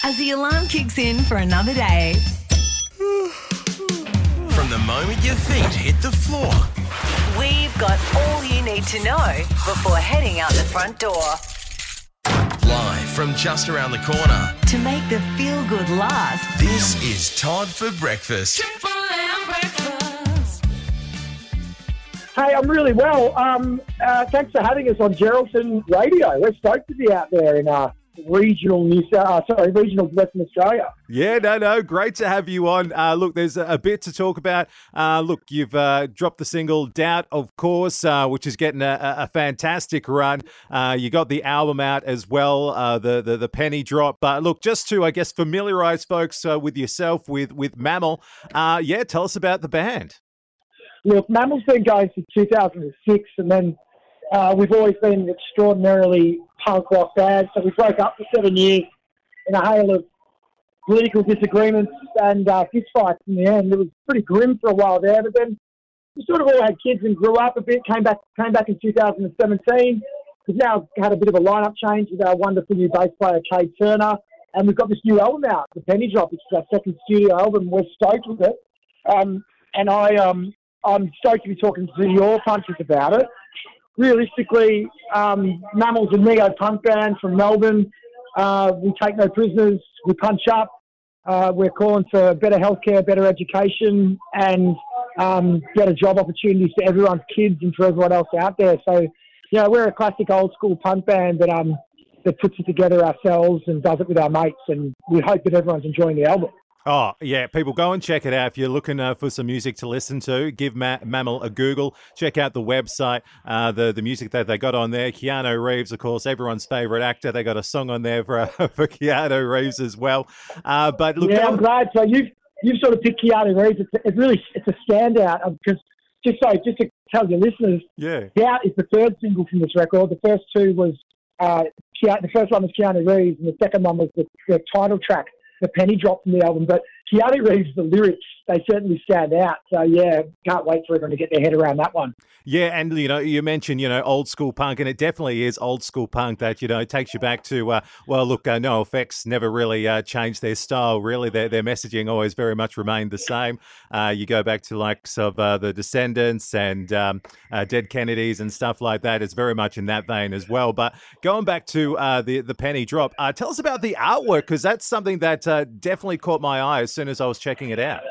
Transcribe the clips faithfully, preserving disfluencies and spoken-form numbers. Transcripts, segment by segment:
As the alarm kicks in for another day. From the moment your feet hit the floor, We've got all you need to know before heading out the front door. live from just around the corner, To make the feel-good last, this is Todd for Breakfast. Hey, I'm really well. Um, uh, thanks for having us on Geraldton Radio. We're stoked to be out there in uh, regional New South, uh, sorry, regional Western Australia. Yeah, no, no, great to have you on. Uh, look, there's a, a bit to talk about. Uh, look, you've uh, dropped the single Doubt, of course, uh, which is getting a, a a fantastic run. Uh, you got the album out as well, uh, the, the the Penny Drop. But look, just to, I guess, familiarise folks uh, with yourself, with, with Mammal, uh, yeah, tell us about the band. Look, Mammal's been going since two thousand six, and then uh, we've always been an extraordinarily punk rock band. So we broke up for seven years in a hail of political disagreements and uh, fistfights in the end. It was pretty grim for a while there, but then we sort of all had kids and grew up a bit, came back came back in two thousand seventeen. We've now had a bit of a lineup change with our wonderful new bass player, Cade Turner, and we've got this new album out, The Penny Drop, which is our second studio album. We're stoked with it. Um, and I... Um, I'm stoked to be talking to your punchers about it. Realistically, um, Mammal's a neo-punk band from Melbourne. Uh, we take no prisoners. We punch up. Uh, we're calling for better healthcare, better education, and um, better job opportunities for everyone's kids and for everyone else out there. So, you know, we're a classic old-school punk band that um that puts it together ourselves and does it with our mates, and we hope that everyone's enjoying the album. Oh, yeah, people, go and check it out. If you're looking uh, for some music to listen to, give Ma- Mammal a Google. Check out the website, uh, the, the music that they got on there. Keanu Reeves, of course, everyone's favourite actor. They got a song on there for, uh, for Keanu Reeves as well. Uh, but look, yeah, go- I'm glad. So you've, you've sort of picked Keanu Reeves. It's, it's really it's a standout because just so just to tell your listeners, yeah, Doubt is the third single from this record. The first two was uh, Ke- the first one was Keanu Reeves, and the second one was the, the title track, The Penny Drop, from the album. But Keanu Reeves, the lyrics, they certainly stand out. So, yeah, can't wait for everyone to get their head around that one. Yeah, and, you know, you mentioned, you know, old school punk, and it definitely is old school punk that, you know, it takes you back to, uh, well, look, uh, NoFX never really uh, changed their style, really. Their, their messaging always very much remained the same. Uh, you go back to likes of uh, the Descendants and um, uh, Dead Kennedys and stuff like that. It's very much in that vein as well. But going back to uh, the, the Penny Drop, uh, tell us about the artwork, because that's something that uh, definitely caught my eye as soon as I was checking it out.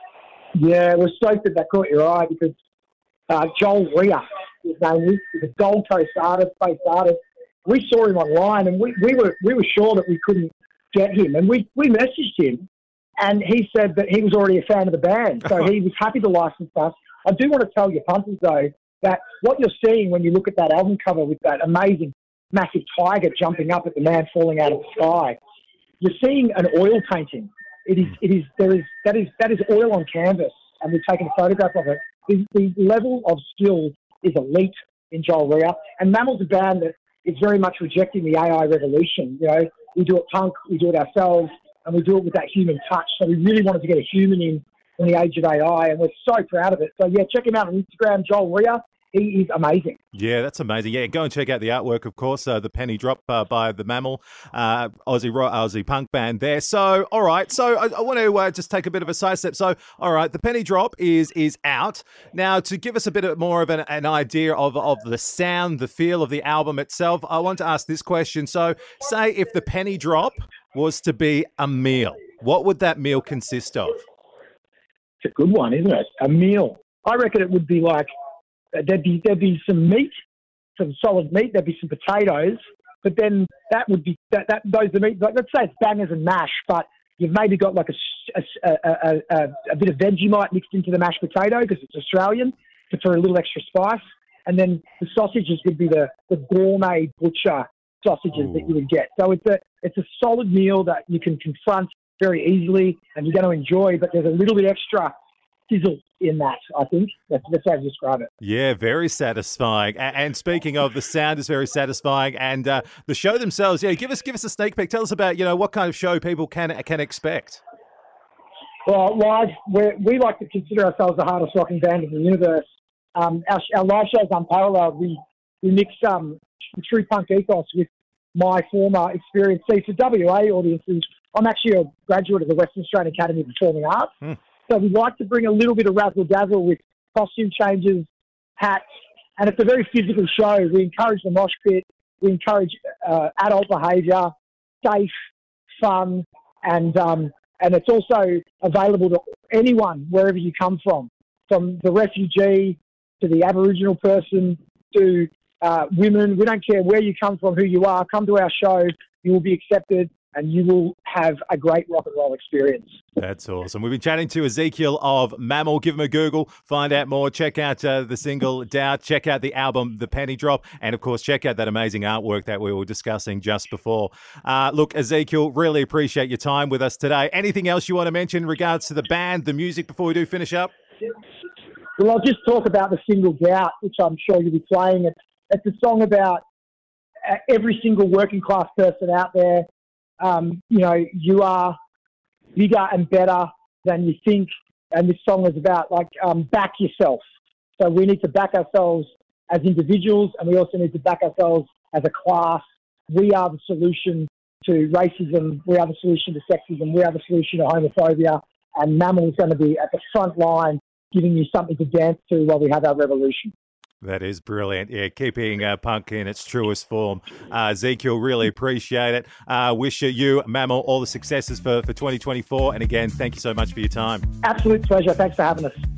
Yeah, we're stoked that that caught your eye because uh, Joel Rea, his name is, he's a Gold Coast artist, based artist. We saw him online, and we, we were we were sure that we couldn't get him, and we, we messaged him, and he said that he was already a fan of the band, so he was happy to license us. I do want to tell you, punters, though, that what you're seeing when you look at that album cover with that amazing, massive tiger jumping up at the man falling out of the sky, you're seeing an oil painting. It is, it is, there is, that is, that is oil on canvas, and we've taken a photograph of it. The, the level of skill is elite in Joel Rea, and Mammal's a band that is very much rejecting the A I revolution. You know, we do it punk, we do it ourselves, and we do it with that human touch. So we really wanted to get a human in in the age of A I, and we're so proud of it. So yeah, check him out on Instagram, Joel Rea. He is amazing. Yeah, that's amazing. Yeah, go and check out the artwork, of course, uh, The Penny Drop uh, by The Mammal, uh, Aussie rock, Aussie punk band there. So, all right, so I, I want to uh, just take a bit of a side step. So, all right, The Penny Drop is is out. Now, to give us a bit of more of an, an idea of, of the sound, the feel of the album itself, I want to ask this question. So, say if The Penny Drop was to be a meal, what would that meal consist of? It's a good one, isn't it? A meal. I reckon it would be like, There'd be there'd be some meat, some solid meat. There'd be some potatoes, but then that would be that, that those are meat. Like, let's say it's bangers and mash, but you've maybe got like a a, a, a, a bit of Vegemite mixed into the mashed potato because it's Australian, so for a little extra spice. And then the sausages would be the, the gourmet butcher sausages Ooh. that you would get. So it's a it's a solid meal that you can confront very easily and you're going to enjoy. But there's a little bit extra sizzle in that, I think. That's, that's how I describe it. Yeah, very satisfying. And, and speaking of, the sound is very satisfying, and uh, the show themselves. Yeah, give us give us a sneak peek. Tell us about, you know, what kind of show people can can expect. Well, live, we're, we like to consider ourselves the hardest rocking band in the universe. Um, our, our live show is unparalleled. We we mix um, true punk ethos with my former experience. See, for W A audiences, I'm actually a graduate of the Western Australian Academy of Performing Arts. Mm. So we like to bring a little bit of razzle-dazzle with costume changes, hats, and it's a very physical show. We encourage the mosh pit. We encourage uh, adult behaviour, safe, fun, and um, and it's also available to anyone wherever you come from, from the refugee to the Aboriginal person to uh, women. We don't care where you come from, who you are. Come to our show. You will be accepted, and you will have a great rock and roll experience. That's awesome. We've been chatting to Ezekiel of Mammal. Give him a Google, find out more. Check out uh, the single Doubt. Check out the album The Penny Drop. And, of course, check out that amazing artwork that we were discussing just before. Uh, look, Ezekiel, really appreciate your time with us today. Anything else you want to mention in regards to the band, the music, before we do finish up? Well, I'll just talk about the single Doubt, which I'm sure you'll be playing. It's, it's a song about uh, every single working class person out there. Um, you know, you are bigger and better than you think. And this song is about, like, um, back yourself. So we need to back ourselves as individuals, and we also need to back ourselves as a class. We are the solution to racism. We are the solution to sexism. We are the solution to homophobia. And Mammal is going to be at the front line giving you something to dance to while we have our revolution. That is brilliant. Yeah, keeping uh, punk in its truest form. Uh, Ezekiel, really appreciate it. Uh, wish you, Mammal, all the successes for, for twenty twenty-four. And again, thank you so much for your time. Absolute pleasure. Thanks for having us.